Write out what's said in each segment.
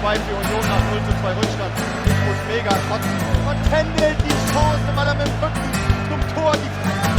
2 für Union nach 0:2 Rückstand. Nico Mega trotzdem. Und Kendall die Chance, weil er mit dem Rücken zum Tor die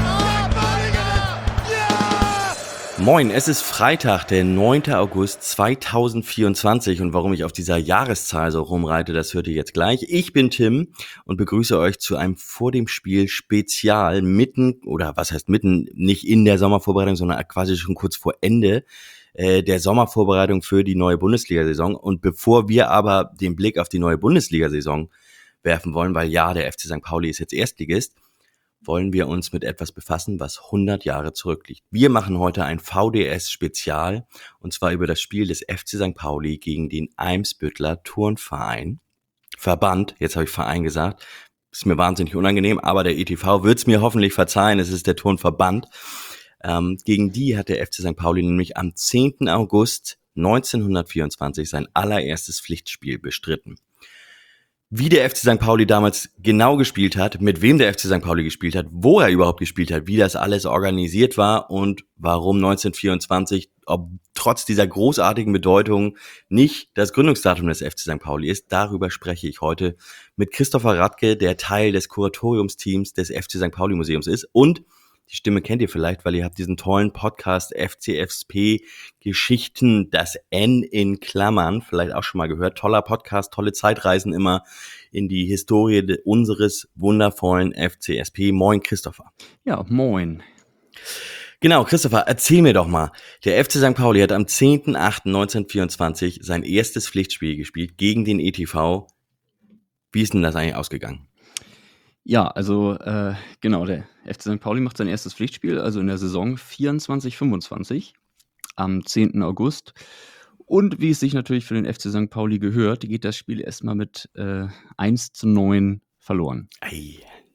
Moin, es ist Freitag, der 9. August 2024 und warum ich auf dieser Jahreszahl so rumreite, das hört ihr jetzt gleich. Ich bin Tim und begrüße euch zu einem Vor dem Spiel Spezial mitten, oder was heißt mitten, nicht in der Sommervorbereitung, sondern quasi schon kurz vor Ende der Sommervorbereitung für die neue Bundesliga-Saison. Und bevor wir aber den Blick auf die neue Bundesliga-Saison werfen wollen, weil ja, der FC St. Pauli ist jetzt Erstligist, wollen wir uns mit etwas befassen, was 100 Jahre zurückliegt. Wir machen heute ein VDS-Spezial und zwar über das Spiel des FC St. Pauli gegen den Eimsbütteler Turnverein. Verband, jetzt habe ich Verein gesagt, ist mir wahnsinnig unangenehm, aber der ETV wird es mir hoffentlich verzeihen, es ist der Turnverband. Gegen die hat der FC St. Pauli nämlich am 10. August 1924 sein allererstes Pflichtspiel bestritten. Wie der FC St. Pauli damals genau gespielt hat, mit wem der FC St. Pauli gespielt hat, wo er überhaupt gespielt hat, wie das alles organisiert war und warum 1924, ob trotz dieser großartigen Bedeutung, nicht das Gründungsdatum des FC St. Pauli ist, darüber spreche ich heute mit Christopher Radke, der Teil des Kuratoriumsteams des FC St. Pauli Museums ist und die Stimme kennt ihr vielleicht, weil ihr habt diesen tollen Podcast FCFP Geschichten, das N in Klammern, vielleicht auch schon mal gehört. Toller Podcast, tolle Zeitreisen immer in die Historie unseres wundervollen FCSP. Moin, Christopher. Ja, moin. Genau, Christopher, erzähl mir doch mal. Der FC St. Pauli hat am 10.08.1924 sein erstes Pflichtspiel gespielt gegen den ETV. Wie ist denn das eigentlich ausgegangen? Ja, also genau, der FC St. Pauli macht sein erstes Pflichtspiel, also in der Saison 24/25 am 10. August. Und wie es sich natürlich für den FC St. Pauli gehört, geht das Spiel erstmal mit 1:9 verloren. Ei.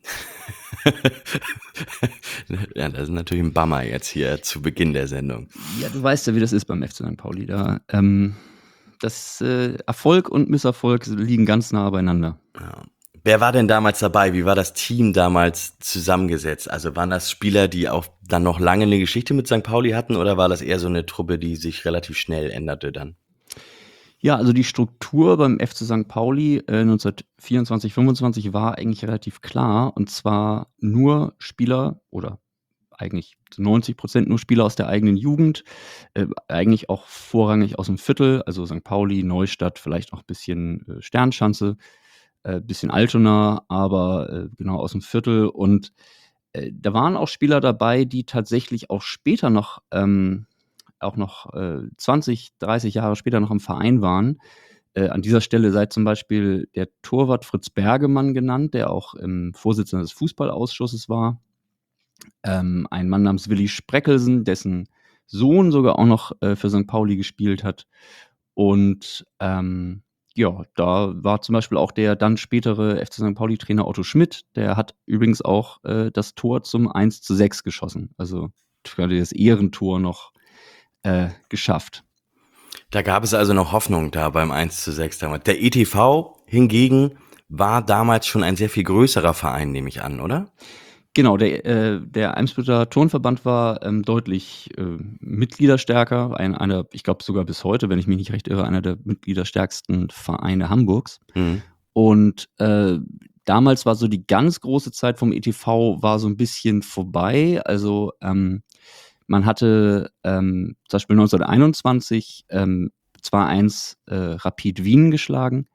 Ja, das ist natürlich ein Bummer jetzt hier zu Beginn der Sendung. Ja, du weißt ja, wie das ist beim FC St. Pauli. Da Erfolg und Misserfolg liegen ganz nah beieinander. Ja. Wer war denn damals dabei? Wie war das Team damals zusammengesetzt? Also waren das Spieler, die auch dann noch lange eine Geschichte mit St. Pauli hatten oder war das eher so eine Truppe, die sich relativ schnell änderte dann? Ja, also die Struktur beim FC St. Pauli 1924/25 war eigentlich relativ klar und zwar nur Spieler oder eigentlich zu 90% nur Spieler aus der eigenen Jugend, eigentlich auch vorrangig aus dem Viertel, also St. Pauli, Neustadt, vielleicht auch ein bisschen Sternschanze. Bisschen Altona, aber genau aus dem Viertel. Und da waren auch Spieler dabei, die tatsächlich auch später noch, 20, 30 Jahre später noch im Verein waren. An dieser Stelle sei zum Beispiel der Torwart Fritz Bergemann genannt, der auch Vorsitzender des Fußballausschusses war. Ein Mann namens Willi Spreckelsen, dessen Sohn sogar auch noch für St. Pauli gespielt hat. Und ja, da war zum Beispiel auch der dann spätere FC St. Pauli-Trainer Otto Schmidt, der hat übrigens auch das Tor zum 1:6 geschossen. Also quasi das Ehrentor noch geschafft. Da gab es also noch Hoffnung da beim 1:6 damals. Der ETV hingegen war damals schon ein sehr viel größerer Verein, nehme ich an, oder? Genau, der Eimsbütteler Turnverband war deutlich mitgliederstärker. Einer, ich glaube sogar bis heute, wenn ich mich nicht recht irre, einer der mitgliederstärksten Vereine Hamburgs. Mhm. Und damals war so die ganz große Zeit vom ETV war so ein bisschen vorbei. Also man hatte zum Beispiel 1921 2:1 Rapid Wien geschlagen.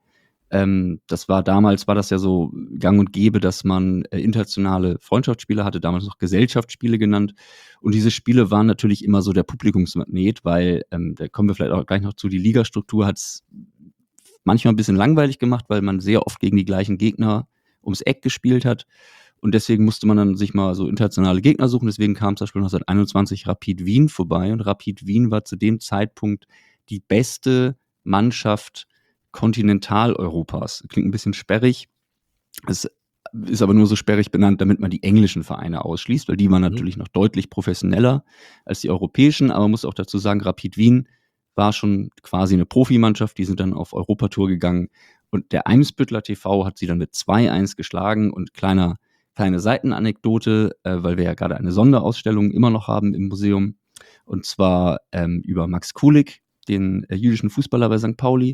Damals war das ja so gang und gäbe, dass man internationale Freundschaftsspiele hatte, damals noch Gesellschaftsspiele genannt. Und diese Spiele waren natürlich immer so der Publikumsmagnet, weil, da kommen wir vielleicht auch gleich noch zu, die Ligastruktur hat es manchmal ein bisschen langweilig gemacht, weil man sehr oft gegen die gleichen Gegner ums Eck gespielt hat. Und deswegen musste man dann sich mal so internationale Gegner suchen. Deswegen kam zum Beispiel 1921 Rapid Wien vorbei. Und Rapid Wien war zu dem Zeitpunkt die beste Mannschaft Kontinentaleuropas. Klingt ein bisschen sperrig. Es ist aber nur so sperrig benannt, damit man die englischen Vereine ausschließt, weil die waren natürlich noch deutlich professioneller als die europäischen. Aber man muss auch dazu sagen, Rapid Wien war schon quasi eine Profimannschaft. Die sind dann auf Europatour gegangen. Und der Eimsbütteler TV hat sie dann mit 2:1 geschlagen. Und kleine Seitenanekdote, weil wir ja gerade eine Sonderausstellung immer noch haben im Museum. Und zwar über Max Kulik, den jüdischen Fußballer bei St. Pauli.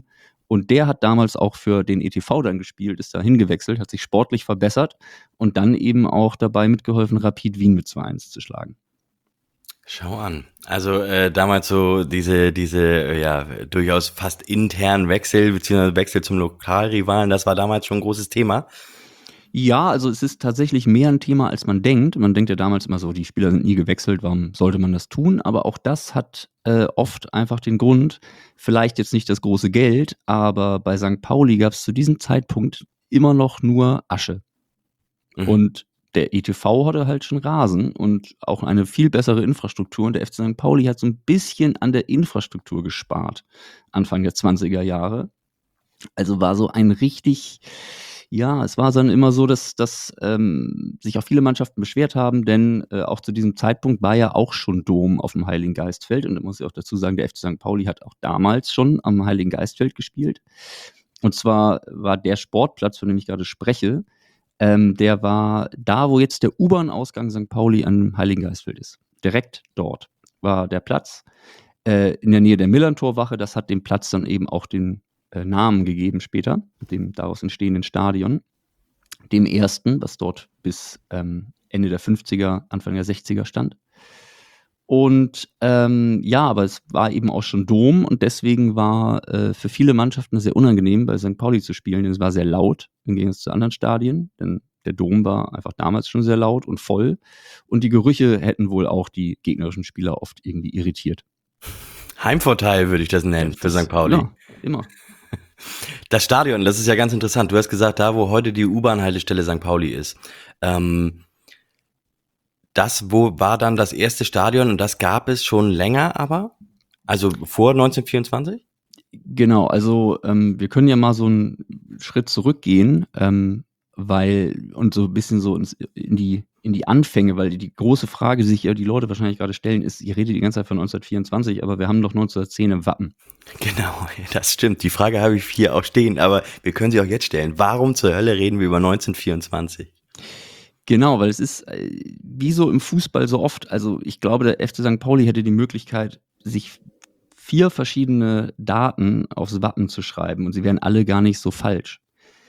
Und der hat damals auch für den ETV dann gespielt, ist da hingewechselt, hat sich sportlich verbessert und dann eben auch dabei mitgeholfen, Rapid Wien mit 2-1 zu schlagen. Schau an. Also damals so diese ja durchaus fast internen Wechsel beziehungsweise Wechsel zum Lokalrivalen, das war damals schon ein großes Thema. Ja, also es ist tatsächlich mehr ein Thema, als man denkt. Man denkt ja damals immer so, die Spieler sind nie gewechselt, warum sollte man das tun? Aber auch das hat oft einfach den Grund, vielleicht jetzt nicht das große Geld, aber bei St. Pauli gab es zu diesem Zeitpunkt immer noch nur Asche. Und der ETV hatte halt schon Rasen und auch eine viel bessere Infrastruktur. Und der FC St. Pauli hat so ein bisschen an der Infrastruktur gespart, Anfang der 20er Jahre. Also war so ein richtig, ja, es war dann immer so, dass sich auch viele Mannschaften beschwert haben, denn auch zu diesem Zeitpunkt war ja auch schon Dom auf dem Heiligen Geistfeld. Und da muss ich auch dazu sagen, der FC St. Pauli hat auch damals schon am Heiligen Geistfeld gespielt. Und zwar war der Sportplatz, von dem ich gerade spreche, der war da, wo jetzt der U-Bahn-Ausgang St. Pauli am Heiligen Geistfeld ist. Direkt dort war der Platz in der Nähe der Millerntorwache. Das hat dem Platz dann eben auch den Namen gegeben später, dem daraus entstehenden Stadion, dem ersten, was dort bis Ende der 50er, Anfang der 60er stand. Und ja, aber es war eben auch schon Dom und deswegen war für viele Mannschaften sehr unangenehm, bei St. Pauli zu spielen, denn es war sehr laut im Gegensatz zu anderen Stadien, denn der Dom war einfach damals schon sehr laut und voll und die Gerüche hätten wohl auch die gegnerischen Spieler oft irgendwie irritiert. Heimvorteil würde ich das nennen für St. Pauli. Ja, immer. Das Stadion, das ist ja ganz interessant. Du hast gesagt, da wo heute die U-Bahn-Haltestelle St. Pauli ist, das war dann das erste Stadion und das gab es schon länger aber? Also vor 1924? Genau, also wir können ja mal so einen Schritt zurückgehen, weil und so ein bisschen so in die Anfänge, weil die große Frage, die sich ja die Leute wahrscheinlich gerade stellen, ist, ihr redet die ganze Zeit von 1924, aber wir haben doch 1910 im Wappen. Genau, das stimmt. Die Frage habe ich hier auch stehen, aber wir können sie auch jetzt stellen. Warum zur Hölle reden wir über 1924? Genau, weil es ist wie so im Fußball so oft, also ich glaube, der FC St. Pauli hätte die Möglichkeit, sich 4 verschiedene Daten aufs Wappen zu schreiben und sie wären alle gar nicht so falsch.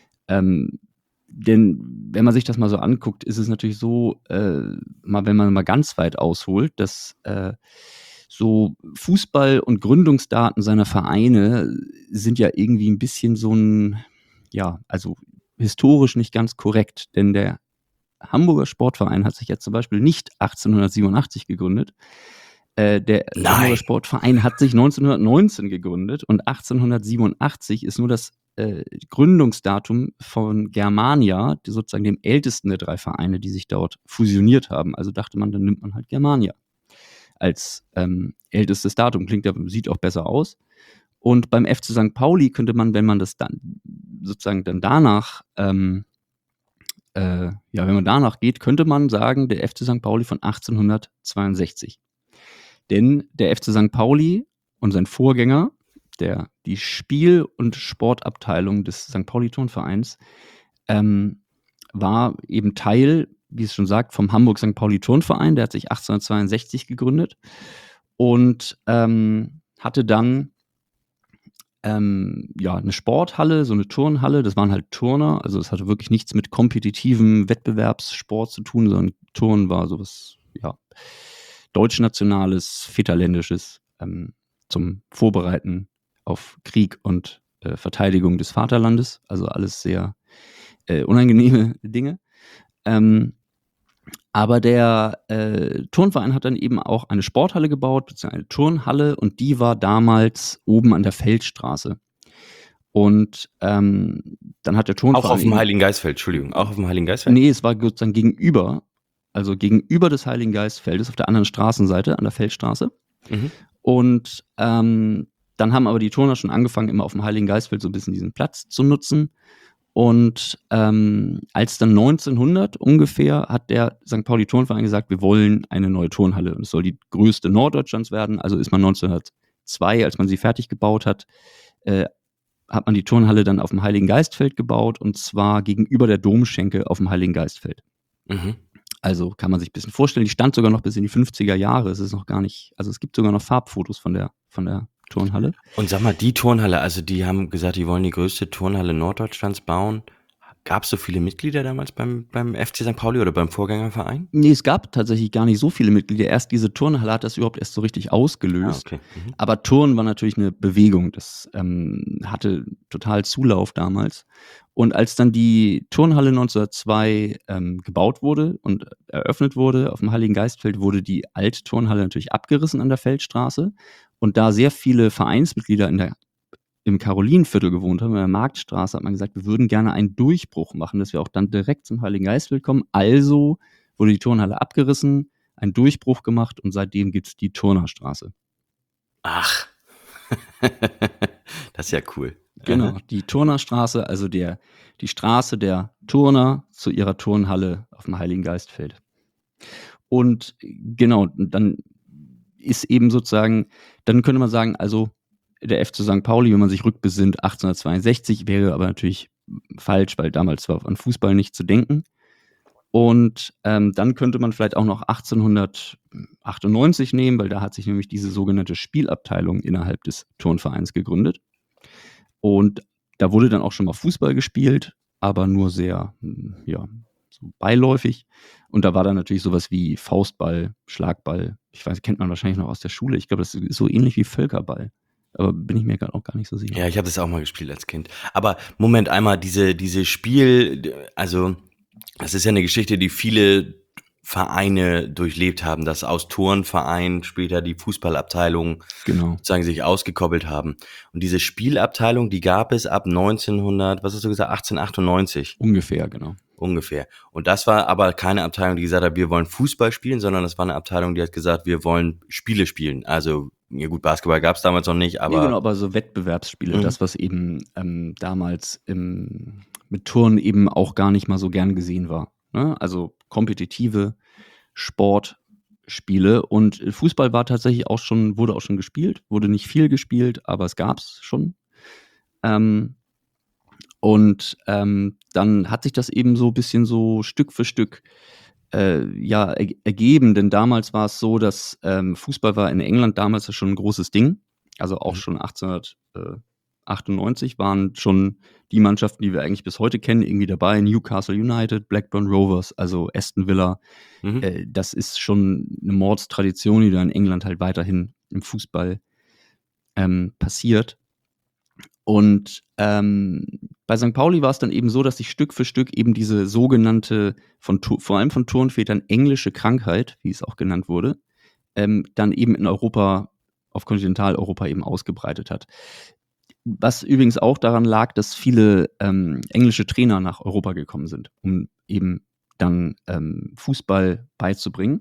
Denn wenn man sich das mal so anguckt, ist es natürlich so, wenn man mal ganz weit ausholt, dass so Fußball- und Gründungsdaten seiner Vereine sind ja irgendwie ein bisschen so ein, ja, also historisch nicht ganz korrekt, denn der Hamburger Sportverein hat sich ja zum Beispiel nicht 1887 gegründet. Der Hamburger Sportverein hat sich 1919 gegründet und 1887 ist nur das Gründungsdatum von Germania, sozusagen dem ältesten der 3 Vereine, die sich dort fusioniert haben. Also dachte man, dann nimmt man halt Germania als ältestes Datum. Sieht auch besser aus. Und beim FC St. Pauli könnte man, wenn man das dann sozusagen dann danach wenn man danach geht, könnte man sagen, der FC St. Pauli von 1862. Denn der FC St. Pauli und sein Vorgänger, die Spiel- und Sportabteilung des St. Pauli Turnvereins, war eben Teil, wie es schon sagt, vom Hamburg St. Pauli Turnverein. Der hat sich 1862 gegründet und hatte dann eine Sporthalle, so eine Turnhalle, das waren halt Turner, also es hatte wirklich nichts mit kompetitivem Wettbewerbssport zu tun, sondern Turnen war sowas, ja, deutschnationales, väterländisches, zum Vorbereiten auf Krieg und Verteidigung des Vaterlandes, also alles sehr unangenehme Dinge. Aber der Turnverein hat dann eben auch eine Sporthalle gebaut, beziehungsweise eine Turnhalle, und die war damals oben an der Feldstraße. Und dann hat der Turnverein... Auch auf dem Heiligen Geistfeld, Entschuldigung, auch auf dem Heiligen Geistfeld? Nee, es war sozusagen gegenüber des Heiligen Geistfeldes, auf der anderen Straßenseite, an der Feldstraße. Mhm. Und dann haben aber die Turner schon angefangen, immer auf dem Heiligen Geistfeld so ein bisschen diesen Platz zu nutzen. Und als dann 1900 ungefähr hat der St. Pauli Turnverein gesagt, wir wollen eine neue Turnhalle. Und es soll die größte Norddeutschlands werden. Also ist man 1902, als man sie fertig gebaut hat, hat man die Turnhalle dann auf dem Heiligen Geistfeld gebaut, und zwar gegenüber der Domschenke auf dem Heiligen Geistfeld. Mhm. Also kann man sich ein bisschen vorstellen, die stand sogar noch bis in die 50er Jahre. Es ist noch gar nicht, also es gibt sogar noch Farbfotos von der Turnhalle. Und sag mal, die Turnhalle, also die haben gesagt, die wollen die größte Turnhalle Norddeutschlands bauen. Gab es so viele Mitglieder damals beim FC St. Pauli oder beim Vorgängerverein? Nee, es gab tatsächlich gar nicht so viele Mitglieder. Erst diese Turnhalle hat das überhaupt erst so richtig ausgelöst. Okay. Mhm. Aber Turnen war natürlich eine Bewegung. Das hatte total Zulauf damals. Und als dann die Turnhalle 1902 gebaut wurde und eröffnet wurde auf dem Heiligen Geistfeld, wurde die alte Turnhalle natürlich abgerissen an der Feldstraße. Und da sehr viele Vereinsmitglieder im Karolinenviertel gewohnt haben, in der Marktstraße, hat man gesagt, wir würden gerne einen Durchbruch machen, dass wir auch dann direkt zum Heiligen Geistfeld kommen. Also wurde die Turnhalle abgerissen, ein Durchbruch gemacht und seitdem gibt es die Turnerstraße. Ach, das ist ja cool. Genau, die Turnerstraße, also die Straße der Turner zu ihrer Turnhalle auf dem Heiligen Geistfeld. Und genau, dann ist eben sozusagen, dann könnte man sagen, also der FC St. Pauli, wenn man sich rückbesinnt, 1862, wäre aber natürlich falsch, weil damals war an Fußball nicht zu denken. Und dann könnte man vielleicht auch noch 1898 nehmen, weil da hat sich nämlich diese sogenannte Spielabteilung innerhalb des Turnvereins gegründet. Und da wurde dann auch schon mal Fußball gespielt, aber nur sehr, so beiläufig. Und da war dann natürlich sowas wie Faustball, Schlagball. Ich weiß, kennt man wahrscheinlich noch aus der Schule. Ich glaube, das ist so ähnlich wie Völkerball. Aber bin ich mir auch gar nicht so sicher. Ja, ich habe das auch mal gespielt als Kind. Aber Moment, einmal diese Spiel, also das ist ja eine Geschichte, die viele Vereine durchlebt haben, dass aus Turnverein später die Fußballabteilung sozusagen sich ausgekoppelt haben. Und diese Spielabteilung, die gab es ab 1898? Ungefähr, genau. Ungefähr. Und das war aber keine Abteilung, die gesagt hat, wir wollen Fußball spielen, sondern das war eine Abteilung, die hat gesagt, wir wollen Spiele spielen. Also, ja gut, Basketball gab es damals noch nicht, aber... Ja, genau, aber so Wettbewerbsspiele, das, was eben damals mit Turnen eben auch gar nicht mal so gern gesehen war. Ne? Also kompetitive Sportspiele. Und Fußball war tatsächlich wurde auch schon gespielt, wurde nicht viel gespielt, aber es gab es schon. Und dann hat sich das eben so ein bisschen so Stück für Stück ergeben, denn damals war es so, dass Fußball war in England damals schon ein großes Ding. Also auch schon 1898 waren schon die Mannschaften, die wir eigentlich bis heute kennen, irgendwie dabei. Newcastle United, Blackburn Rovers, also Aston Villa. Das ist schon eine Mordstradition, die da in England halt weiterhin im Fußball passiert. Und bei St. Pauli war es dann eben so, dass sich Stück für Stück eben diese sogenannte, vor allem von Turnvätern, englische Krankheit, wie es auch genannt wurde, dann eben in Europa, auf Kontinentaleuropa eben ausgebreitet hat. Was übrigens auch daran lag, dass viele englische Trainer nach Europa gekommen sind, um eben dann Fußball beizubringen.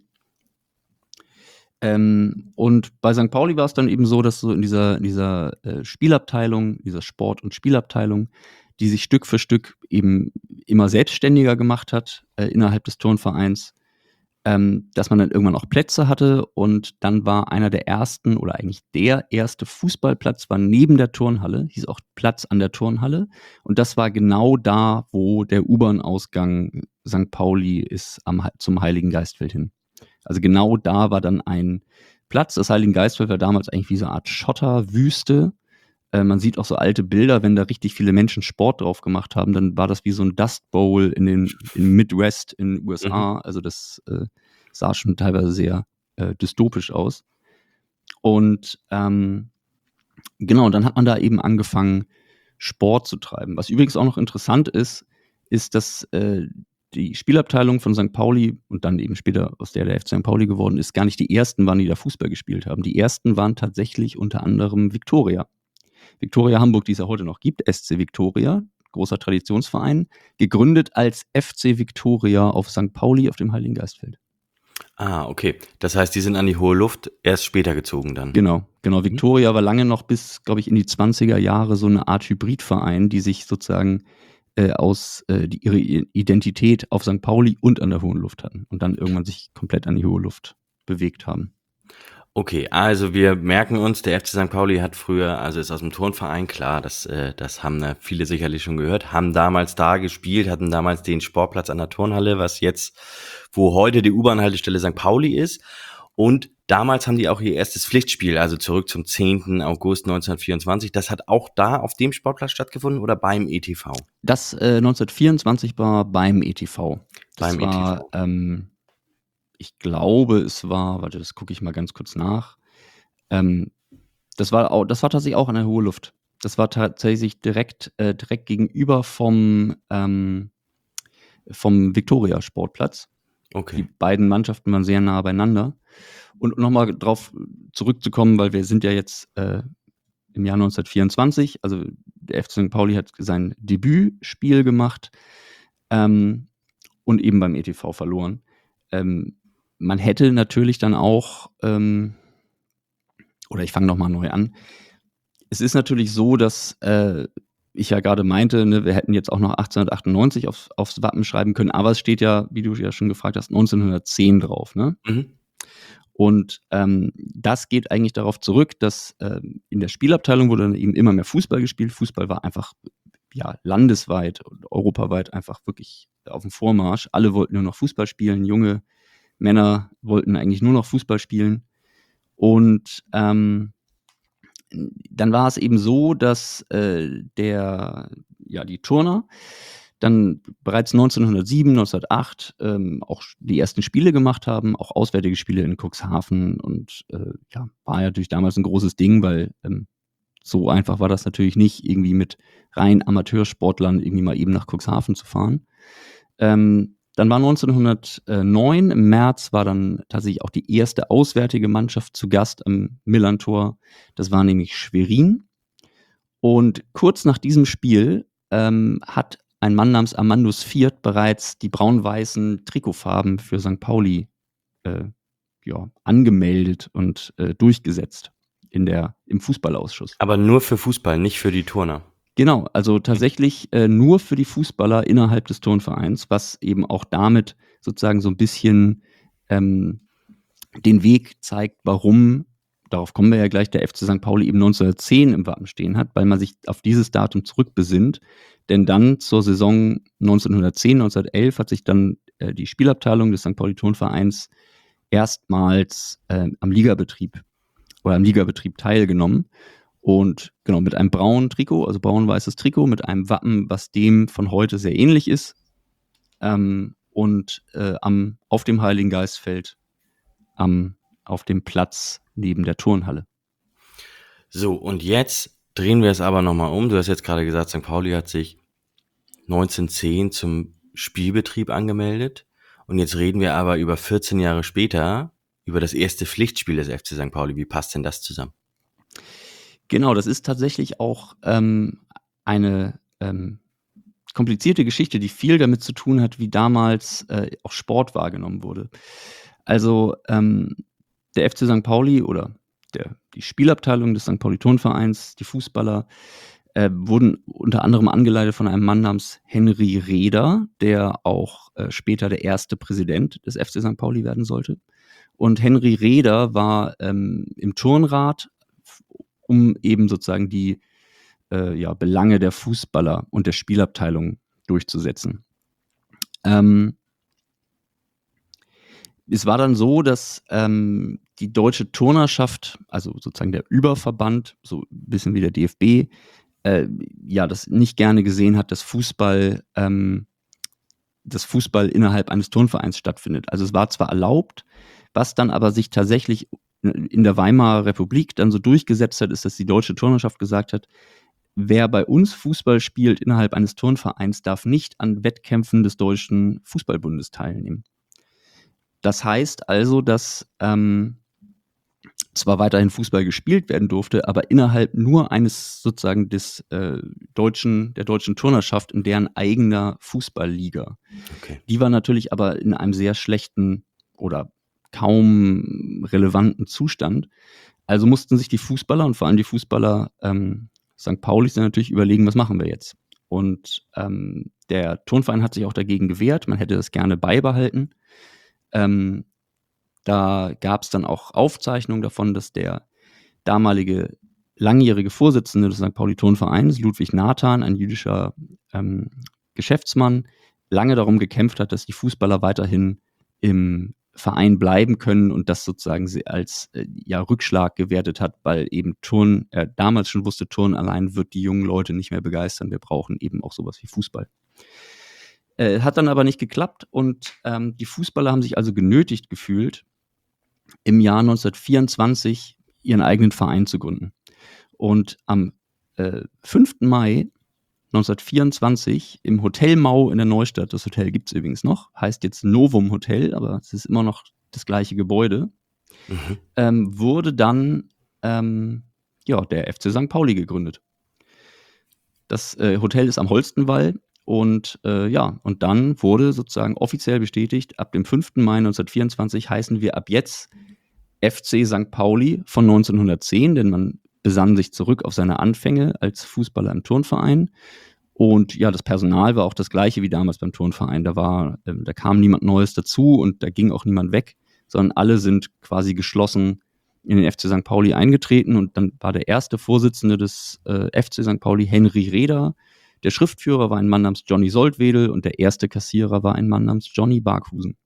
Und bei St. Pauli war es dann eben so, dass so in dieser Spielabteilung, dieser Sport- und Spielabteilung, die sich Stück für Stück eben immer selbstständiger gemacht hat innerhalb des Turnvereins, dass man dann irgendwann auch Plätze hatte und dann war einer der ersten oder eigentlich der erste Fußballplatz war neben der Turnhalle, hieß auch Platz an der Turnhalle und das war genau da, wo der U-Bahn-Ausgang St. Pauli ist zum Heiligen Geistfeld hin. Also genau da war dann ein Platz. Das Heiligen Geistfeld war damals eigentlich wie so eine Art Schotterwüste. Man sieht auch so alte Bilder, wenn da richtig viele Menschen Sport drauf gemacht haben, dann war das wie so ein Dust Bowl im Midwest in den USA. Also das sah schon teilweise sehr dystopisch aus. Und genau, dann hat man da eben angefangen, Sport zu treiben. Was übrigens auch noch interessant ist, dass die Spielabteilung von St. Pauli und dann eben später aus der FC St. Pauli geworden ist, gar nicht die ersten waren, die da Fußball gespielt haben. Die ersten waren tatsächlich unter anderem Viktoria. Viktoria Hamburg, die es ja heute noch gibt, SC Viktoria, großer Traditionsverein, gegründet als FC Viktoria auf St. Pauli auf dem Heiligen Geistfeld. Ah, okay. Das heißt, die sind an die hohe Luft erst später gezogen dann. Genau. Viktoria war lange noch bis, glaube ich, in die 20er Jahre so eine Art Hybridverein, die sich sozusagen ihre Identität auf St. Pauli und an der hohen Luft hatten und dann irgendwann sich komplett an die hohe Luft bewegt haben. Okay, also wir merken uns, der FC St. Pauli hat früher, also ist aus dem Turnverein, klar, das haben viele sicherlich schon gehört, haben damals da gespielt, hatten damals den Sportplatz an der Turnhalle, wo heute die U-Bahn-Haltestelle St. Pauli ist. Und damals haben die auch ihr erstes Pflichtspiel, also zurück zum 10. August 1924. Das hat auch da auf dem Sportplatz stattgefunden oder beim ETV? Das 1924 war beim ETV. Das Beim war, ETV. ich glaube, es war, warte, das gucke ich mal ganz kurz nach. Das war tatsächlich auch an der Hohe Luft. Das war tatsächlich direkt gegenüber vom Viktoria Sportplatz. Die Okay. beiden Mannschaften waren sehr nah beieinander. Und nochmal drauf zurückzukommen, weil wir sind ja jetzt im Jahr 1924, also der FC St. Pauli hat sein Debütspiel gemacht und eben beim ETV verloren. Man hätte natürlich dann auch, oder ich fange nochmal neu an. Es ist natürlich so, dass ich ja gerade meinte, ne, wir hätten jetzt auch noch 1898 aufs Wappen schreiben können, aber es steht ja, wie du ja schon gefragt hast, 1910 drauf. Ne? Mhm. Und das geht eigentlich darauf zurück, dass in der Spielabteilung wurde dann eben immer mehr Fußball gespielt. Fußball war einfach landesweit und europaweit einfach wirklich auf dem Vormarsch. Alle wollten nur noch Fußball spielen. Junge Männer wollten eigentlich nur noch Fußball spielen. Und dann war es eben so, dass die Turner dann bereits 1907, 1908 auch die ersten Spiele gemacht haben, auch auswärtige Spiele in Cuxhaven und war ja natürlich damals ein großes Ding, weil so einfach war das natürlich nicht, irgendwie mit rein Amateursportlern irgendwie mal eben nach Cuxhaven zu fahren. Dann war 1909, im März, war dann tatsächlich auch die erste auswärtige Mannschaft zu Gast am Millerntor. Das war nämlich Schwerin. Und kurz nach diesem Spiel hat ein Mann namens Amandus Viert bereits die braun-weißen Trikotfarben für St. Pauli angemeldet und durchgesetzt im Fußballausschuss. Aber nur für Fußball, nicht für die Turner. Genau, also tatsächlich nur für die Fußballer innerhalb des Turnvereins, was eben auch damit sozusagen so ein bisschen den Weg zeigt, warum, darauf kommen wir ja gleich, der FC St. Pauli eben 1910 im Wappen stehen hat, weil man sich auf dieses Datum zurückbesinnt. Denn dann zur Saison 1910, 1911 hat sich dann die Spielabteilung des St. Pauli Turnvereins erstmals am Ligabetrieb teilgenommen. Und genau, mit einem braunen Trikot, also braun-weißes Trikot, mit einem Wappen, was dem von heute sehr ähnlich ist. Auf dem Heiligen Geistfeld, auf dem Platz neben der Turnhalle. So, und jetzt drehen wir es aber nochmal um. Du hast jetzt gerade gesagt, St. Pauli hat sich 1910 zum Spielbetrieb angemeldet. Und jetzt reden wir aber über 14 Jahre später über das erste Pflichtspiel des FC St. Pauli. Wie passt denn das zusammen? Genau, das ist tatsächlich auch eine komplizierte Geschichte, die viel damit zu tun hat, wie damals auch Sport wahrgenommen wurde. Also der FC St. Pauli oder die Spielabteilung des St. Pauli Turnvereins, die Fußballer, wurden unter anderem angeleitet von einem Mann namens Henry Reder, der auch später der erste Präsident des FC St. Pauli werden sollte. Und Henry Reder war im Turnrat, um eben sozusagen die Belange der Fußballer und der Spielabteilung durchzusetzen. Es war dann so, dass die deutsche Turnerschaft, also sozusagen der Überverband, so ein bisschen wie der DFB, das nicht gerne gesehen hat, dass Fußball innerhalb eines Turnvereins stattfindet. Also es war zwar erlaubt, was dann aber sich tatsächlich in der Weimarer Republik dann so durchgesetzt hat, ist, dass die deutsche Turnerschaft gesagt hat, wer bei uns Fußball spielt innerhalb eines Turnvereins, darf nicht an Wettkämpfen des Deutschen Fußballbundes teilnehmen. Das heißt also, dass zwar weiterhin Fußball gespielt werden durfte, aber innerhalb nur eines sozusagen der deutschen Turnerschaft in deren eigener Fußballliga. Okay. Die war natürlich aber in einem sehr schlechten oder kaum relevanten Zustand. Also mussten sich die Fußballer und vor allem die Fußballer St. Paulis dann natürlich überlegen, was machen wir jetzt? Und der Turnverein hat sich auch dagegen gewehrt, man hätte das gerne beibehalten. Da gab es dann auch Aufzeichnungen davon, dass der damalige langjährige Vorsitzende des St. Pauli Turnvereins, Ludwig Nathan, ein jüdischer Geschäftsmann, lange darum gekämpft hat, dass die Fußballer weiterhin im Verein bleiben können und das sozusagen sie als Rückschlag gewertet hat, weil eben Turnen, damals schon wusste, Turnen allein wird die jungen Leute nicht mehr begeistern. Wir brauchen eben auch sowas wie Fußball. Hat dann aber nicht geklappt und die Fußballer haben sich also genötigt gefühlt, im Jahr 1924 ihren eigenen Verein zu gründen. Und am 5. Mai 1924 im Hotel Mau in der Neustadt, das Hotel gibt es übrigens noch, heißt jetzt Novum Hotel, aber es ist immer noch das gleiche Gebäude, wurde dann der FC St. Pauli gegründet. Das Hotel ist am Holstenwall und dann wurde sozusagen offiziell bestätigt, ab dem 5. Mai 1924 heißen wir ab jetzt FC St. Pauli von 1910, denn man besann sich zurück auf seine Anfänge als Fußballer im Turnverein. Und ja, das Personal war auch das gleiche wie damals beim Turnverein. Da kam niemand Neues dazu und da ging auch niemand weg, sondern alle sind quasi geschlossen in den FC St. Pauli eingetreten. Und dann war der erste Vorsitzende des FC St. Pauli Henry Reder. Der Schriftführer war ein Mann namens Johnny Soldwedel und der erste Kassierer war ein Mann namens Johnny Barkhusen.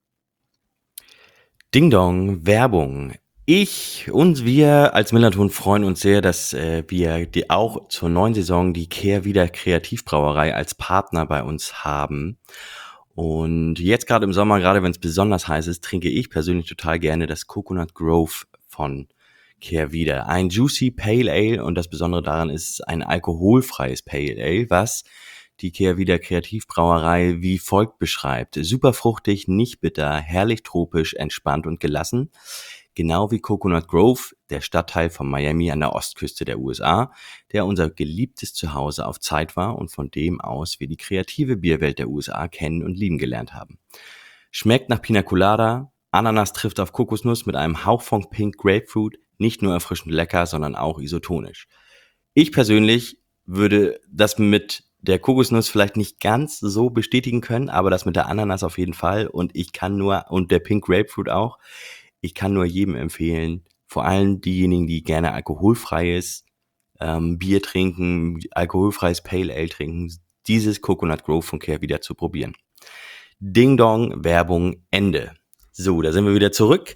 Ding Dong, Werbung. Ich und wir als Millanton freuen uns sehr, dass wir auch zur neuen Saison die Kehrwieder Kreativbrauerei als Partner bei uns haben. Und jetzt gerade im Sommer, gerade wenn es besonders heiß ist, trinke ich persönlich total gerne das Coconut Grove von Kehrwieder. Ein Juicy Pale Ale und das Besondere daran ist ein alkoholfreies Pale Ale, was die Kehrwieder Kreativbrauerei wie folgt beschreibt. Super fruchtig, nicht bitter, herrlich tropisch, entspannt und gelassen. Genau wie Coconut Grove, der Stadtteil von Miami an der Ostküste der USA, der unser geliebtes Zuhause auf Zeit war und von dem aus wir die kreative Bierwelt der USA kennen und lieben gelernt haben. Schmeckt nach Pina Colada, Ananas trifft auf Kokosnuss mit einem Hauch von Pink Grapefruit, nicht nur erfrischend lecker, sondern auch isotonisch. Ich persönlich würde das mit der Kokosnuss vielleicht nicht ganz so bestätigen können, aber das mit der Ananas auf jeden Fall und der Pink Grapefruit auch. Ich kann nur jedem empfehlen, vor allem diejenigen, die gerne alkoholfreies Bier trinken, alkoholfreies Pale Ale trinken, dieses Coconut Grove von Kehrwieder zu probieren. Ding Dong, Werbung, Ende. So, da sind wir wieder zurück.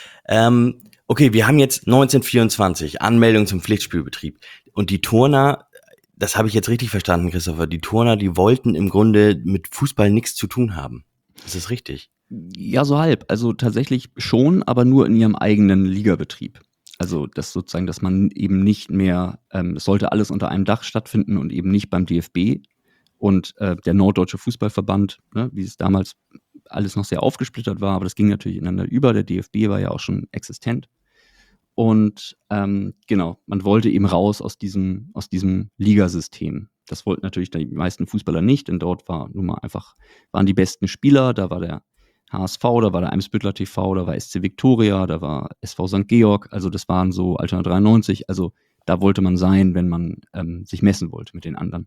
Okay, wir haben jetzt 1924, Anmeldung zum Pflichtspielbetrieb. Und die Turner, das habe ich jetzt richtig verstanden, Christopher, die Turner, die wollten im Grunde mit Fußball nichts zu tun haben. Ist das richtig? Ja, so halb. Also tatsächlich schon, aber nur in ihrem eigenen Ligabetrieb. Also das sozusagen, dass man eben nicht mehr, es sollte alles unter einem Dach stattfinden und eben nicht beim DFB und der Norddeutsche Fußballverband, ne, wie es damals alles noch sehr aufgesplittert war, aber das ging natürlich ineinander über. Der DFB war ja auch schon existent. Und man wollte eben raus aus diesem Ligasystem. Das wollten natürlich die meisten Fußballer nicht, denn dort waren die besten Spieler, da war der HSV, da war der Eimsbüttler TV, da war SC Viktoria, da war SV St. Georg, also das waren so Altona 93, also da wollte man sein, wenn man sich messen wollte mit den anderen.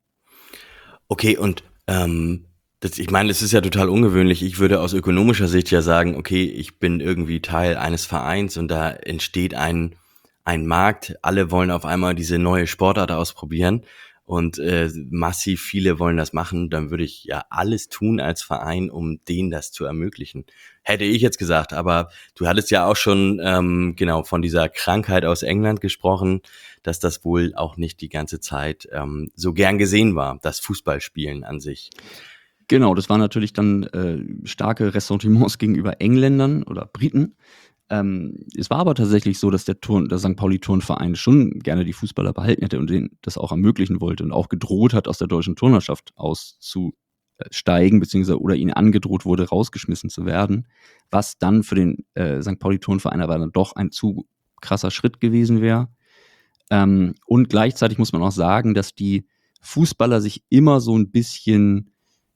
Okay, und ich meine, es ist ja total ungewöhnlich. Ich würde aus ökonomischer Sicht ja sagen, okay, ich bin irgendwie Teil eines Vereins und da entsteht ein Markt. Alle wollen auf einmal diese neue Sportart ausprobieren und massiv viele wollen das machen. Dann würde ich ja alles tun als Verein, um denen das zu ermöglichen. Hätte ich jetzt gesagt, aber du hattest ja auch schon von dieser Krankheit aus England gesprochen, dass das wohl auch nicht die ganze Zeit so gern gesehen war, das Fußballspielen an sich. Genau, das waren natürlich dann starke Ressentiments gegenüber Engländern oder Briten. Es war aber tatsächlich so, dass der St. Pauli-Turnverein schon gerne die Fußballer behalten hätte und denen das auch ermöglichen wollte und auch gedroht hat, aus der deutschen Turnerschaft auszusteigen, beziehungsweise oder ihnen angedroht wurde, rausgeschmissen zu werden, was dann für den St. Pauli-Turnverein aber dann doch ein zu krasser Schritt gewesen wäre. Und gleichzeitig muss man auch sagen, dass die Fußballer sich immer so ein bisschen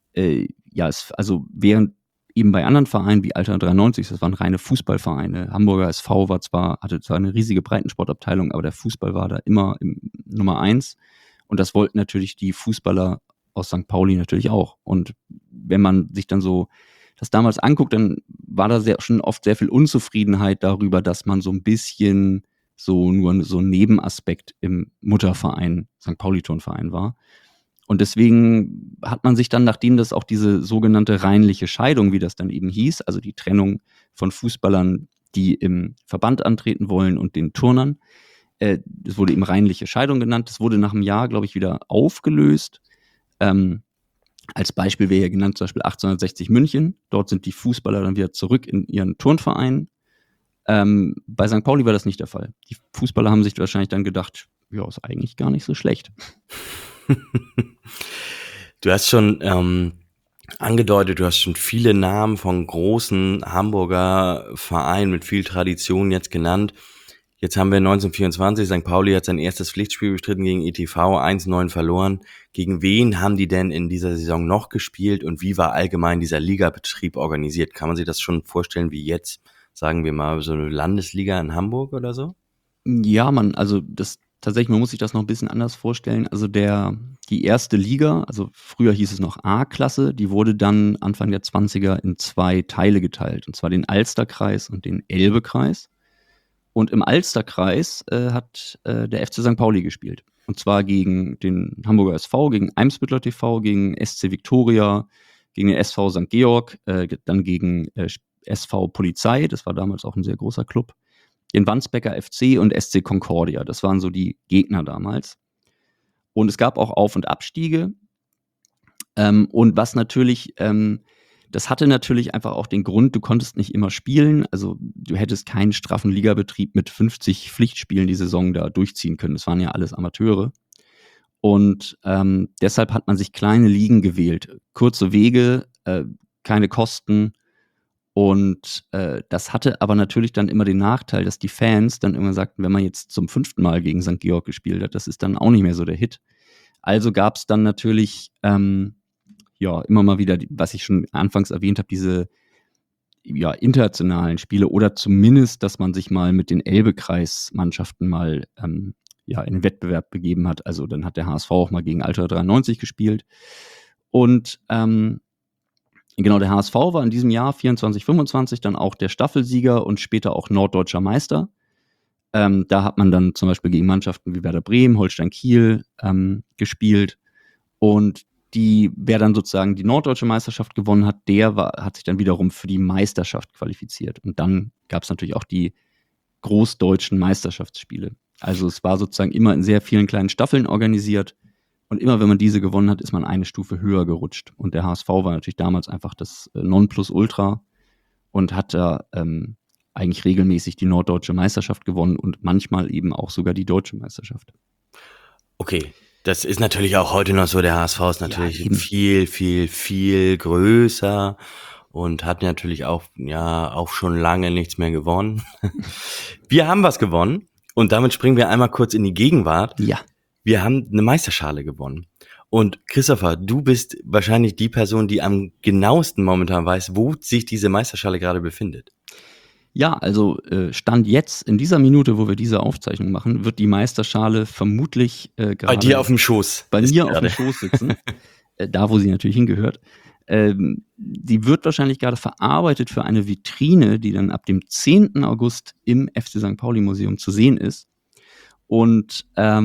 während eben bei anderen Vereinen wie Altona 93, das waren reine Fußballvereine. Hamburger SV hatte zwar eine riesige Breitensportabteilung, aber der Fußball war da immer Nummer 1. Und das wollten natürlich die Fußballer aus St. Pauli natürlich auch. Und wenn man sich dann so das damals anguckt, dann war da schon oft sehr viel Unzufriedenheit darüber, dass man so ein bisschen nur so ein Nebenaspekt im Mutterverein, St. Pauli-Turnverein war. Und deswegen hat man sich dann, nachdem das auch diese sogenannte reinliche Scheidung, wie das dann eben hieß, also die Trennung von Fußballern, die im Verband antreten wollen, und den Turnern, das wurde eben reinliche Scheidung genannt. Das wurde nach einem Jahr, glaube ich, wieder aufgelöst. Als Beispiel wäre hier genannt zum Beispiel 1860 München. Dort sind die Fußballer dann wieder zurück in ihren Turnverein. Bei St. Pauli war das nicht der Fall. Die Fußballer haben sich wahrscheinlich dann gedacht, ja, ist eigentlich gar nicht so schlecht. Du hast schon angedeutet, du hast schon viele Namen von großen Hamburger Vereinen mit viel Tradition jetzt genannt. Jetzt haben wir 1924, St. Pauli hat sein erstes Pflichtspiel bestritten gegen ETV, 1-9 verloren. Gegen wen haben die denn in dieser Saison noch gespielt und wie war allgemein dieser Ligabetrieb organisiert? Kann man sich das schon vorstellen wie jetzt, sagen wir mal, so eine Landesliga in Hamburg oder so? Ja, man muss sich das noch ein bisschen anders vorstellen. Also die erste Liga, also früher hieß es noch A-Klasse, die wurde dann Anfang der 20er in 2 Teile geteilt, und zwar den Alsterkreis und den Elbekreis. Und im Alsterkreis hat der FC St. Pauli gespielt. Und zwar gegen den Hamburger SV, gegen Eimsbüttler TV, gegen SC Viktoria, gegen den SV St. Georg, dann gegen SV Polizei, das war damals auch ein sehr großer Club, den Wandsbeker FC und SC Concordia. Das waren so die Gegner damals. Und es gab auch Auf- und Abstiege. Und was natürlich, das hatte natürlich einfach auch den Grund, du konntest nicht immer spielen. Also du hättest keinen straffen Ligabetrieb mit 50 Pflichtspielen die Saison da durchziehen können. Das waren ja alles Amateure. Und deshalb hat man sich kleine Ligen gewählt. Kurze Wege, keine Kosten. Und das hatte aber natürlich dann immer den Nachteil, dass die Fans dann immer sagten, wenn man jetzt zum 5. Mal gegen St. Georg gespielt hat, das ist dann auch nicht mehr so der Hit. Also gab es dann natürlich immer mal wieder, was ich schon anfangs erwähnt habe, diese internationalen Spiele, oder zumindest, dass man sich mal mit den Elbekreis-Mannschaften mal in den Wettbewerb begeben hat. Also dann hat der HSV auch mal gegen Alter 93 gespielt. Und genau, der HSV war in diesem Jahr 24/25 dann auch der Staffelsieger und später auch norddeutscher Meister. Da hat man dann zum Beispiel gegen Mannschaften wie Werder Bremen, Holstein Kiel gespielt. Und wer dann sozusagen die norddeutsche Meisterschaft gewonnen hat, hat sich dann wiederum für die Meisterschaft qualifiziert. Und dann gab es natürlich auch die großdeutschen Meisterschaftsspiele. Also es war sozusagen immer in sehr vielen kleinen Staffeln organisiert. Und immer wenn man diese gewonnen hat, ist man eine Stufe höher gerutscht. Und der HSV war natürlich damals einfach das Nonplusultra und hat da eigentlich regelmäßig die norddeutsche Meisterschaft gewonnen und manchmal eben auch sogar die deutsche Meisterschaft. Okay, das ist natürlich auch heute noch so. Der HSV ist natürlich viel, viel, viel größer und hat natürlich auch schon lange nichts mehr gewonnen. Wir haben was gewonnen und damit springen wir einmal kurz in die Gegenwart. Ja. Wir haben eine Meisterschale gewonnen. Und Christopher, du bist wahrscheinlich die Person, die am genauesten momentan weiß, wo sich diese Meisterschale gerade befindet. Ja, also Stand jetzt, in dieser Minute, wo wir diese Aufzeichnung machen, wird die Meisterschale vermutlich gerade bei dir auf dem Schoß. Bei mir auf dem Schoß sitzen, da wo sie natürlich hingehört. Die wird wahrscheinlich gerade verarbeitet für eine Vitrine, die dann ab dem 10. August im FC St. Pauli Museum zu sehen ist. Und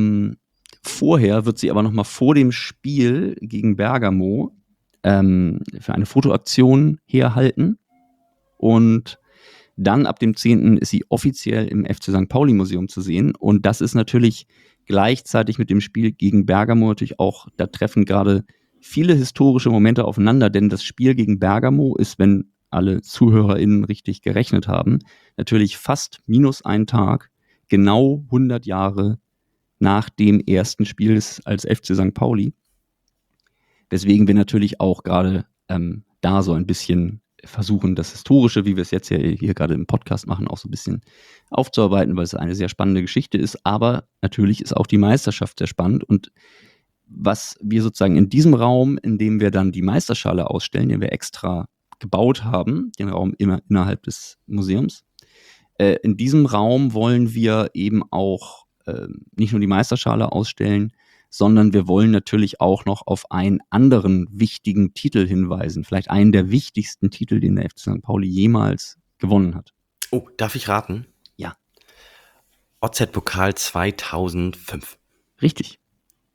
vorher wird sie aber nochmal vor dem Spiel gegen Bergamo für eine Fotoaktion herhalten. Und dann ab dem 10. ist sie offiziell im FC St. Pauli Museum zu sehen. Und das ist natürlich gleichzeitig mit dem Spiel gegen Bergamo natürlich auch, da treffen gerade viele historische Momente aufeinander. Denn das Spiel gegen Bergamo ist, wenn alle ZuhörerInnen richtig gerechnet haben, natürlich fast -1 Tag, genau 100 Jahre nach dem ersten Spiel als FC St. Pauli. Weswegen wir natürlich auch gerade da so ein bisschen versuchen, das Historische, wie wir es jetzt ja hier gerade im Podcast machen, auch so ein bisschen aufzuarbeiten, weil es eine sehr spannende Geschichte ist. Aber natürlich ist auch die Meisterschaft sehr spannend. Und was wir sozusagen in diesem Raum, in dem wir dann die Meisterschale ausstellen, den wir extra gebaut haben, den Raum immer innerhalb des Museums, in diesem Raum wollen wir eben auch nicht nur die Meisterschale ausstellen, sondern wir wollen natürlich auch noch auf einen anderen wichtigen Titel hinweisen. Vielleicht einen der wichtigsten Titel, den der FC St. Pauli jemals gewonnen hat. Oh, darf ich raten? Ja. OZ-Pokal 2005. Richtig.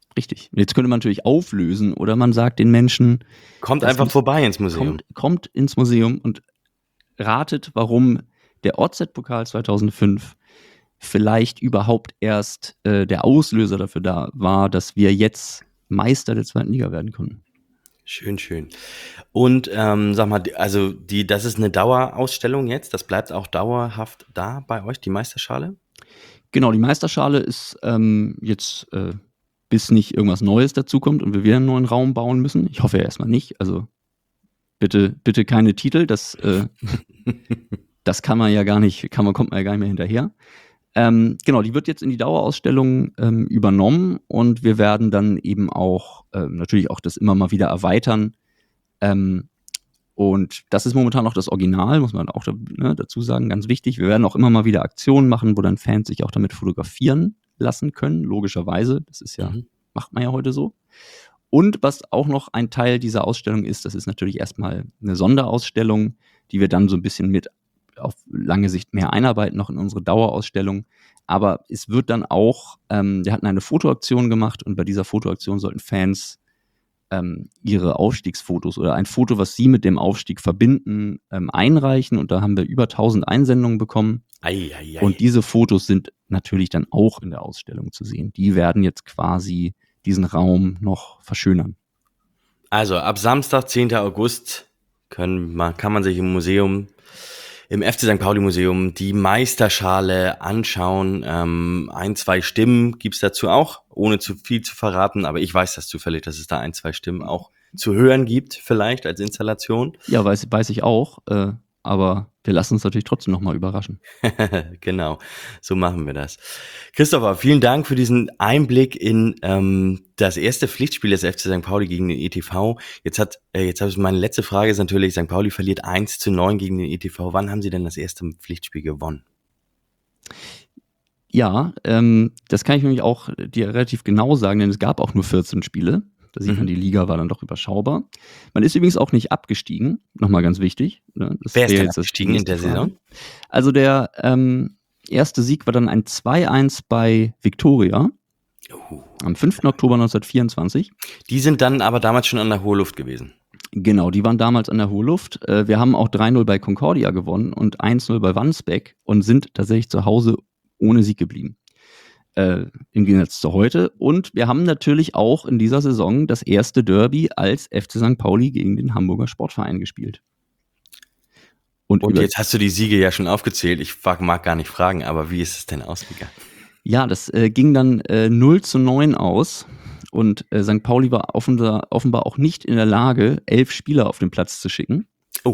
Richtig. Jetzt könnte man natürlich auflösen oder man sagt den Menschen, Kommt das einfach muss- vorbei ins Museum. kommt ins Museum und ratet, warum der OZ-Pokal 2005 vielleicht überhaupt erst der Auslöser dafür da war, dass wir jetzt Meister der 2. Liga werden konnten. Schön, schön. Und sag mal, also das ist eine Dauerausstellung jetzt, das bleibt auch dauerhaft da bei euch, die Meisterschale? Genau, die Meisterschale ist jetzt, bis nicht irgendwas Neues dazukommt und wir wieder einen neuen Raum bauen müssen. Ich hoffe ja erstmal nicht. Also bitte keine Titel, das kann man ja gar nicht, kommt man ja gar nicht mehr hinterher. Genau, die wird jetzt in die Dauerausstellung übernommen und wir werden dann eben auch natürlich auch das immer mal wieder erweitern. Und das ist momentan noch das Original, muss man auch dazu sagen, ganz wichtig. Wir werden auch immer mal wieder Aktionen machen, wo dann Fans sich auch damit fotografieren lassen können, logischerweise. Das ist ja, macht man ja heute so. Und was auch noch ein Teil dieser Ausstellung ist, das ist natürlich erstmal eine Sonderausstellung, die wir dann so ein bisschen mit auf lange Sicht mehr einarbeiten, noch in unsere Dauerausstellung. Aber es wird dann auch, wir hatten eine Fotoaktion gemacht und bei dieser Fotoaktion sollten Fans ihre Aufstiegsfotos oder ein Foto, was sie mit dem Aufstieg verbinden, einreichen. Und da haben wir über 1000 Einsendungen bekommen. Und diese Fotos sind natürlich dann auch in der Ausstellung zu sehen. Die werden jetzt quasi diesen Raum noch verschönern. Also ab Samstag, 10. August, kann man sich im FC St. Pauli Museum die Meisterschale anschauen. 1-2 Stimmen gibt's dazu auch, ohne zu viel zu verraten. Aber ich weiß das zufällig, dass es da 1-2 Stimmen auch zu hören gibt, vielleicht als Installation. Ja, weiß ich auch. Aber wir lassen uns natürlich trotzdem nochmal überraschen. Genau, so machen wir das. Christopher, vielen Dank für diesen Einblick in das erste Pflichtspiel des FC St. Pauli gegen den ETV. Jetzt habe ich meine letzte Frage ist natürlich, St. Pauli verliert 1-9 gegen den ETV. Wann haben Sie denn das erste Pflichtspiel gewonnen? Ja, das kann ich nämlich auch dir relativ genau sagen, denn es gab auch nur 14 Spiele. Da sieht man, die Liga war dann doch überschaubar. Man ist übrigens auch nicht abgestiegen, nochmal ganz wichtig. Ne? Wer ist denn abgestiegen in der Saison? Also der erste Sieg war dann ein 2-1 bei Viktoria am 5. Oktober 1924. Die sind dann aber damals schon an der Hohe Luft gewesen. Genau, die waren damals an der Hohe Luft. Wir haben auch 3-0 bei Concordia gewonnen und 1-0 bei Wandsbek und sind tatsächlich zu Hause ohne Sieg geblieben. Im Gegensatz zu heute. Und wir haben natürlich auch in dieser Saison das erste Derby als FC St. Pauli gegen den Hamburger Sportverein gespielt. Und jetzt hast du die Siege ja schon aufgezählt. Ich mag gar nicht fragen, aber wie ist es denn ausgegangen? Ja, das ging dann 0-9 aus. Und St. Pauli war offenbar auch nicht in der Lage, 11 Spieler auf den Platz zu schicken. Oh.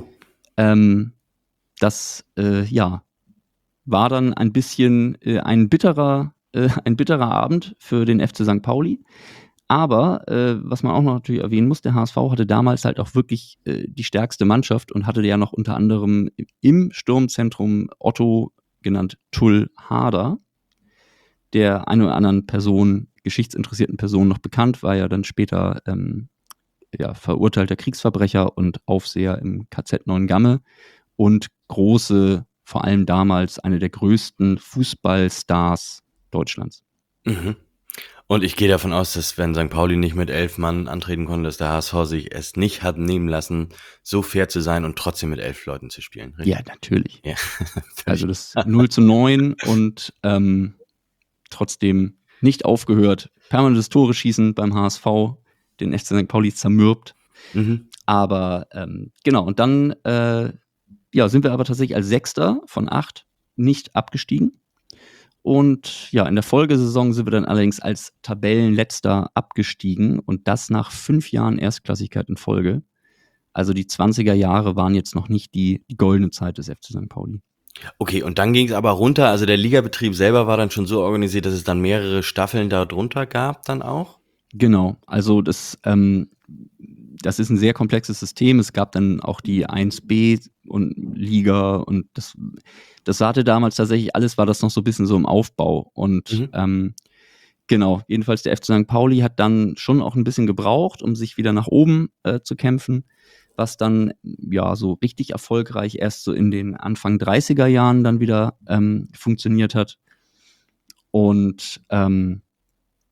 Das war dann ein bisschen ein bitterer Abend für den FC St. Pauli. Aber was man auch noch natürlich erwähnen muss, der HSV hatte damals halt auch wirklich die stärkste Mannschaft und hatte ja noch unter anderem im Sturmzentrum Otto, genannt Tull Harder, der einen oder anderen geschichtsinteressierten Person noch bekannt, war ja dann später verurteilter Kriegsverbrecher und Aufseher im KZ Neuengamme und vor allem damals eine der größten Fußballstars Deutschlands. Mhm. Und ich gehe davon aus, dass wenn St. Pauli nicht mit 11 Mann antreten konnte, dass der HSV sich es nicht hat nehmen lassen, so fair zu sein und trotzdem mit 11 Leuten zu spielen. Richtig? Ja, natürlich. Ja. Also das 0-9 und trotzdem nicht aufgehört. Permanentes Tore schießen beim HSV, den FC St. Pauli zermürbt. Mhm. Aber genau, und dann sind wir aber tatsächlich als Sechster von 8 nicht abgestiegen. Und ja, in der Folgesaison sind wir dann allerdings als Tabellenletzter abgestiegen und das nach 5 Jahren Erstklassigkeit in Folge. Also die 20er Jahre waren jetzt noch nicht die goldene Zeit des FC St. Pauli. Okay, und dann ging es aber runter, also der Ligabetrieb selber war dann schon so organisiert, dass es dann mehrere Staffeln da drunter gab dann auch? Genau, also das ist ein sehr komplexes System. Es gab dann auch die 1B und Liga und das hatte damals tatsächlich war das noch so ein bisschen so im Aufbau. Und genau, jedenfalls der FC St. Pauli hat dann schon auch ein bisschen gebraucht, um sich wieder nach oben zu kämpfen, was dann so richtig erfolgreich erst so in den Anfang 30er Jahren dann wieder funktioniert hat. Und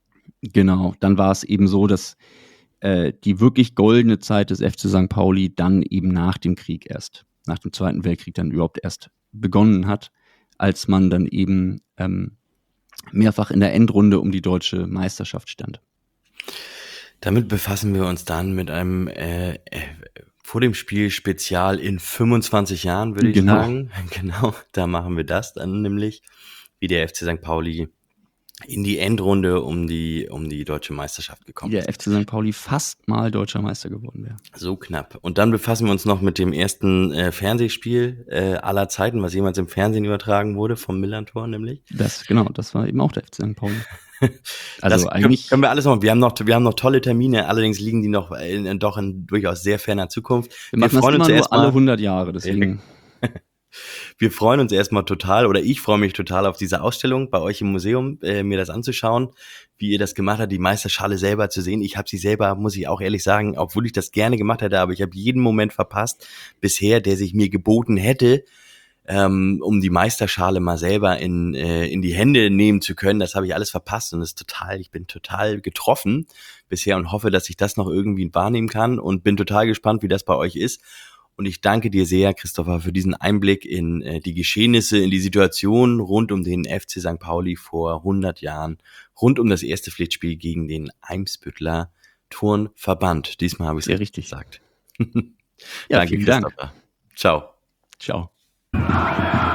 Genau, dann war es eben so, dass die wirklich goldene Zeit des FC St. Pauli dann eben nach dem Krieg erst, nach dem Zweiten Weltkrieg dann überhaupt erst begonnen hat, als man dann eben mehrfach in der Endrunde um die deutsche Meisterschaft stand. Damit befassen wir uns dann mit einem vor dem Spiel Spezial in 25 Jahren, würde ich Genau. sagen. Genau, da machen wir das dann nämlich, wie der FC St. Pauli in die Endrunde um die deutsche Meisterschaft gekommen Wie ist. der FC St. Pauli fast mal deutscher Meister geworden wäre. So knapp. Und dann befassen wir uns noch mit dem ersten Fernsehspiel aller Zeiten, was jemals im Fernsehen übertragen wurde, vom Millantor nämlich. Das war eben auch der FC St. Pauli. Das Also eigentlich können wir alles machen. Wir haben noch tolle Termine, allerdings liegen die noch doch in durchaus sehr ferner Zukunft. wir machen das freuen uns immer nur erstmal- alle 100 Jahre, deswegen Wir freuen uns erstmal total, oder ich freue mich total auf diese Ausstellung bei euch im Museum, mir das anzuschauen, wie ihr das gemacht habt, die Meisterschale selber zu sehen. Ich habe sie selber, muss ich auch ehrlich sagen, obwohl ich das gerne gemacht hätte, aber ich habe jeden Moment verpasst bisher, der sich mir geboten hätte, um die Meisterschale mal selber in die Hände nehmen zu können. Das habe ich alles verpasst und ich bin total getroffen bisher und hoffe, dass ich das noch irgendwie wahrnehmen kann und bin total gespannt, wie das bei euch ist. Und ich danke dir sehr, Christopher, für diesen Einblick in die Geschehnisse, in die Situation rund um den FC St. Pauli vor 100 Jahren, rund um das erste Pflichtspiel gegen den Eimsbütteler Turnverband. Diesmal habe ich es Sehr richtig. gesagt. Ja, Danke, vielen Dank. Christopher. Ciao. Ciao.